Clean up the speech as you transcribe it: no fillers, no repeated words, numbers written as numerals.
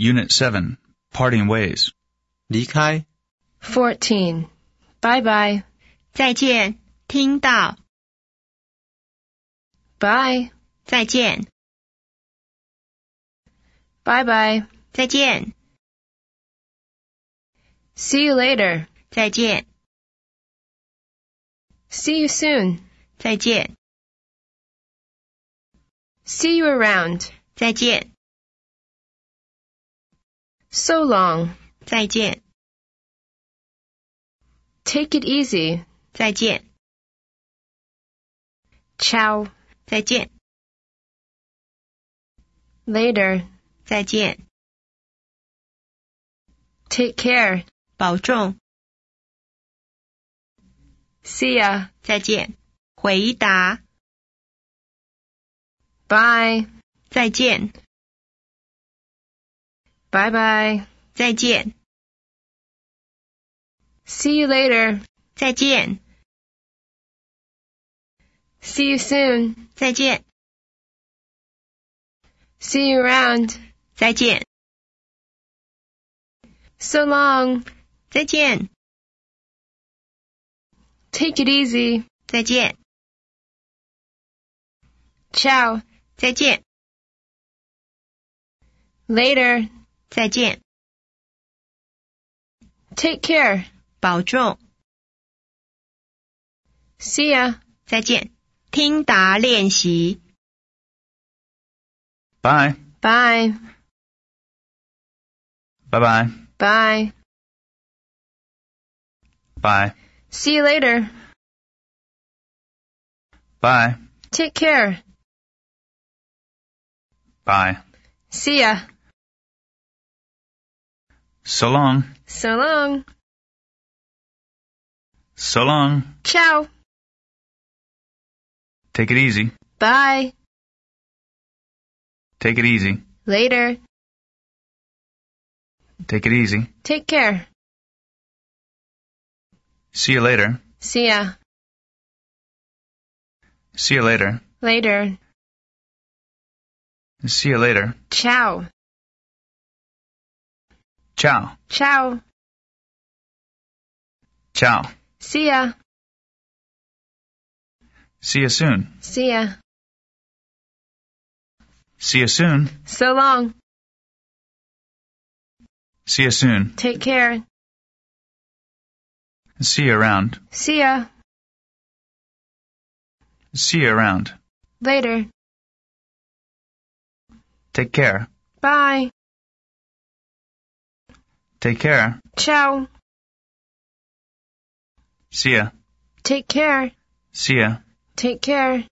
Unit 7, Parting Ways. 离开 14. Bye-bye. 再见，听到， Bye. 再见， Bye-bye. 再见， See you later. 再见， See you soon. 再见， See you around. 再见， So long. 再见， Take it easy. 再见， Ciao. 再见， Later. 再见， Take care. 保重， See ya. 再见，回答， Bye. 再见， Bye-bye. 再见， See you later. 再见， See you soon. 再见， See you around. 再见， So long. 再见， Take it easy. 再见， Ciao. 再见， Later. 再见， Take care. 保重， See ya. 再见，听答练习。 Bye. Bye. Bye-bye. Bye. Bye. See you later. Bye. Take care. Bye. See ya. So long. So long. So long. Ciao. Take it easy. Bye. Take it easy. Later. Take it easy. Take care. See you later. See ya. See you later. Later. See you later. Ciao. Ciao. Ciao. Ciao. See ya. See you soon. See ya. See you soon. So long. See you soon. Take care. See you around. See ya. See you around. Later. Take care. Bye. Take care. Ciao. See ya. Take care. See ya. Take care.